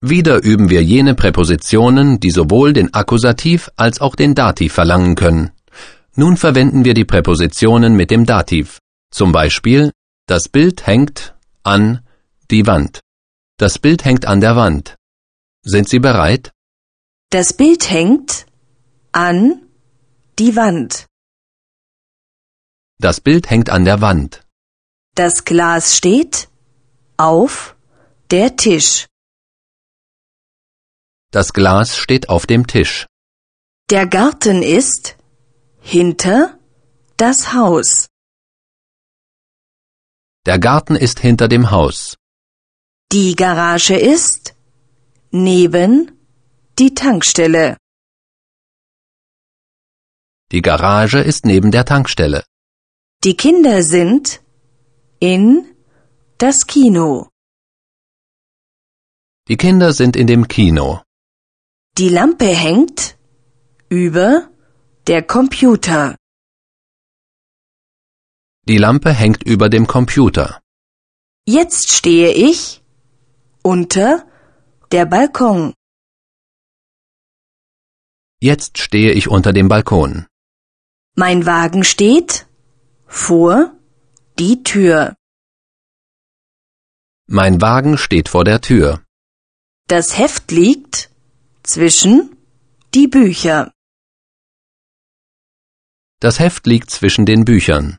Wieder üben wir jene Präpositionen, die sowohl den Akkusativ als auch den Dativ verlangen können. Nun verwenden wir die Präpositionen mit dem Dativ. Zum Beispiel, das Bild hängt an die Wand. Das Bild hängt an der Wand. Sind Sie bereit? Das Bild hängt an die Wand. Das Bild hängt an der Wand. Das Glas steht auf der Tisch. Das Glas steht auf dem Tisch. Der Garten ist hinter das Haus. Der Garten ist hinter dem Haus. Die Garage ist neben die Tankstelle. Die Garage ist neben der Tankstelle. Die Kinder sind in das Kino. Die Kinder sind in dem Kino. Die Lampe hängt über der Computer. Die Lampe hängt über dem Computer. Jetzt stehe ich unter der Balkon. Jetzt stehe ich unter dem Balkon. Mein Wagen steht vor die Tür. Mein Wagen steht vor der Tür. Das Heft liegt zwischen die Bücher. Das Heft liegt zwischen den Büchern.